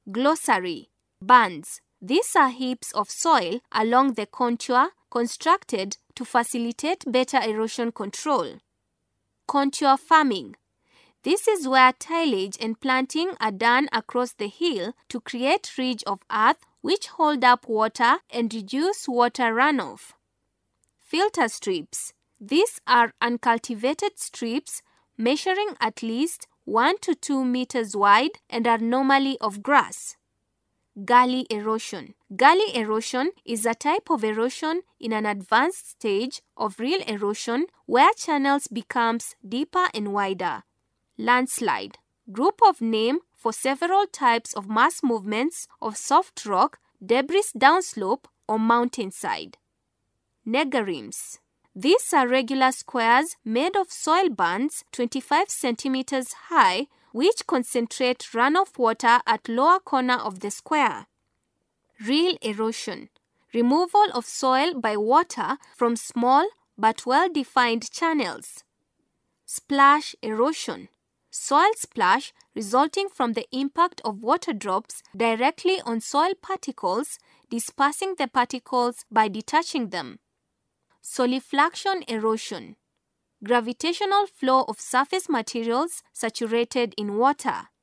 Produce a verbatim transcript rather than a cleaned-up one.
Glossary. Bands. These are heaps of soil along the contour constructed to facilitate better erosion control. Contour farming. This is where tillage and planting are done across the hill to create ridge of earth which hold up water and reduce water runoff. Filter strips. These are uncultivated strips measuring at least one to two meters wide and are normally of grass. Gully erosion. Gully erosion is a type of erosion in an advanced stage of real erosion where channels becomes deeper and wider. Landslide. Group of name for several types of mass movements of soft rock, debris downslope or mountainside. Negarims. These are regular squares made of soil bands twenty-five centimeters high which concentrate runoff water at lower corner of the square. Real erosion. Removal of soil by water from small but well-defined channels. Splash erosion. Soil splash resulting from the impact of water drops directly on soil particles, dispersing the particles by detaching them. Solifluction erosion. Gravitational flow of surface materials saturated in water.